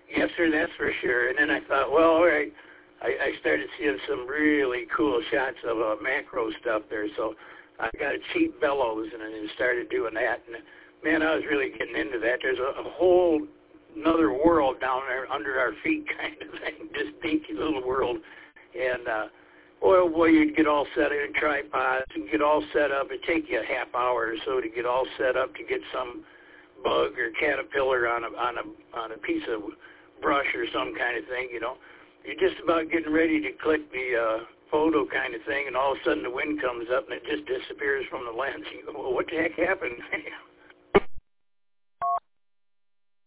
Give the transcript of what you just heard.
Yes, sir, that's for sure. And then I thought, well, all right, I started seeing some really cool shots of macro stuff there, so I got a cheap bellows and then started doing that. And man, I was really getting into that. There's a whole another world down there under our feet, kind of thing, this dinky little world. And boy, you'd get all set in tripods and get all set up. It'd take you a half hour or so to get all set up to get some bug or caterpillar on a piece of brush or some kind of thing, you know. You're just about getting ready to click the photo kind of thing, and all of a sudden the wind comes up and it just disappears from the lens. You go, well, what the heck happened?